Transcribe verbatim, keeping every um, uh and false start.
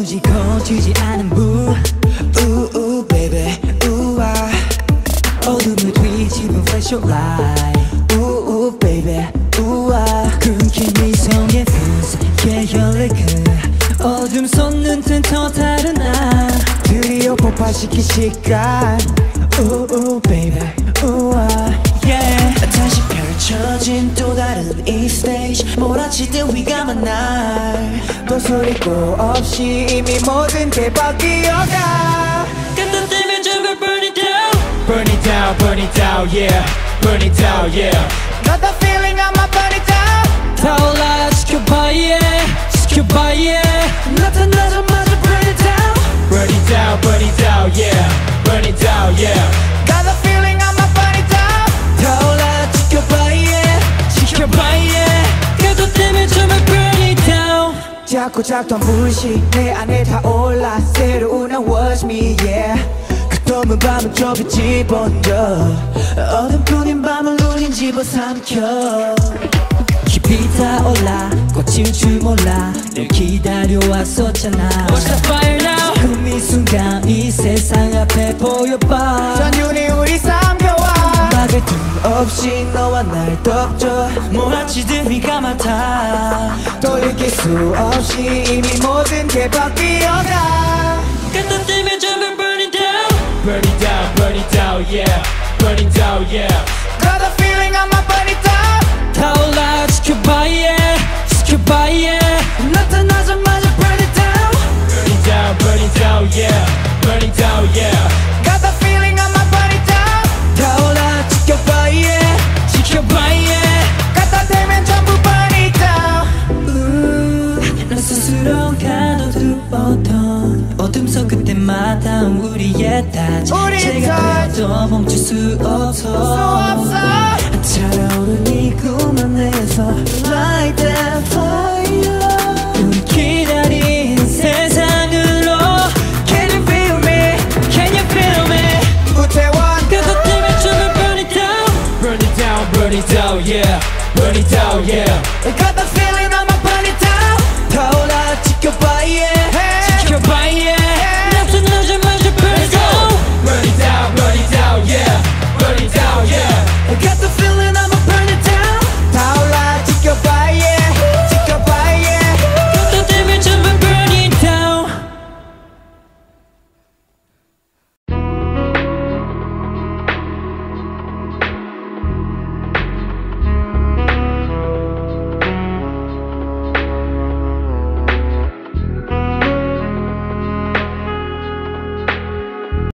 도무지 꺼지지 않은 불 우우 baby 우아 어둠을 뒤집은 flashlight 우우 baby 우아 끊긴 미성의 푸스의 혈액 그 어둠 솟는 듯 더 다른 나 드디어 폭발시킨 시간 우우 baby 우아 yeah 다시 펼쳐진 또 다른 이 스테이지 몰아치듯 위감한 날또 소리도 없이 이미 모든 게 바뀌어가 끝난 때면 전부 burn it down Burn it down, burn it down, yeah. Burn it down, yeah. Got the feeling I'ma burn it down 타올라 지켜봐 yeah 지켜봐 yeah 나타나자마자 burn it down Burn it down, burn it down, yeah. Burn it down, yeah. Got the feeling I'ma burn it down 타올라 지켜봐 yeah 지켜봐 yeah 가도 때면 전부 burn it down 작고 작던 불씨 내 안에 타올라 새로운 I was me yeah 끝없는 밤은 좁이 집어넣어 어둠뿐인 밤을 우린 집어삼켜 깊이 타올라 꽂힐 줄 몰라 늘 기다려왔었잖아 Watch the fire now 지금 이 순간 이 세상 앞에 보여봐 전율이 우리 삼켜와 막을 틈 없이 너와 날 덮쳐 몰아치듯 위가 많다 돌이킬 수 없이 이미 모든 게 바뀌어가 끝난 때면 전부 burn it down Burn it down, burn it down, yeah. Burn it down, yeah. Got the feeling I'ma burn it down 타올라 지켜봐 yeah 지켜봐 yeah 나타나자마자 burn it down Burn it down, burn it down, yeah. Burn it down, yeah. Got the feeling I'ma burn it down 타올라 지켜봐 yeah 지켜봐 yeah 갖다 대면 전부 burn it down 나 스스로 가둬두었던 어둠 속 그때마다 우리의 touch 우리 제가 되어도 멈출 수 없어 차가운 이 꿈 안에서 Like that fire 우리 기다린 세상으로 Can you feel me? Can you feel me 우태원 가도 때면 전부 burn it down Burn it down, burn it down, yeah. Burn it down, yeah. Got the feeling I'ma burn it down 타올라 지켜봐 yeah